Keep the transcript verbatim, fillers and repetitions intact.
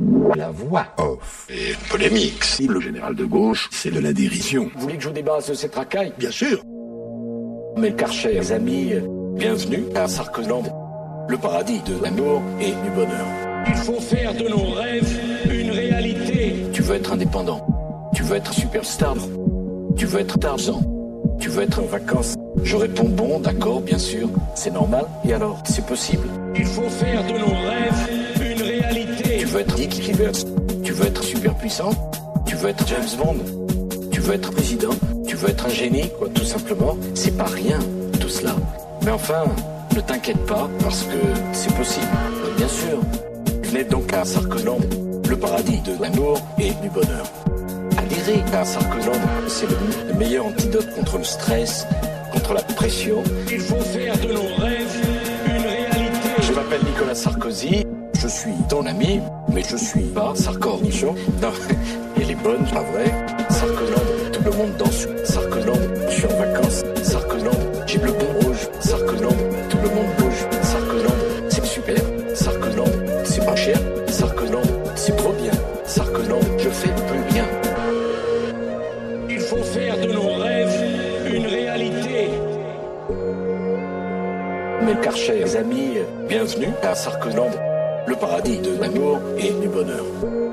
La voix off. Et polémique. Si le général de gauche, c'est de la dérision. Vous voulez que je vous débarrasse de cette racaille? Bien sûr. Mais Karcher, les amis, bienvenue à Sarkoland, le paradis de l'amour et du bonheur. Il faut faire de nos rêves une réalité. Tu veux être indépendant, tu veux être superstar, tu veux être Tarzan, tu veux être en vacances. Je réponds bon, d'accord, bien sûr, c'est normal. Et alors, c'est possible. Il faut faire de nos rêves une réalité. Tu veux être Dick Rivers, tu veux être super puissant, tu veux être James Bond, tu veux être président, tu veux être un génie, quoi, tout simplement. C'est pas rien, tout cela. Mais enfin, ne t'inquiète pas, parce que c'est possible, bien sûr. Venez donc à Sarkoland, le paradis de l'amour et du bonheur. Adhérez à Sarkoland, c'est le, le meilleur antidote contre le stress, contre la pression. Il faut faire de nos rêves une réalité. Je m'appelle Nicolas Sarkozy, je suis ton ami, mais je suis pas Sarkornichon. Non, elle est bonne, pas vrai. Sarkoland, tout le monde danse. Sarkoland, je suis en vacances. Sarkoland, j'ai le bon rouge. Sarkoland, tout le monde bouge. Sarkoland, c'est super. Sarkoland, c'est pas cher. Sarkoland, c'est trop bien. Sarkoland, je fais plus bien. Il faut faire de nos rêves une réalité. Mes Karcher, les amis, bienvenue à Sarkoland, le paradis de l'amour et du bonheur.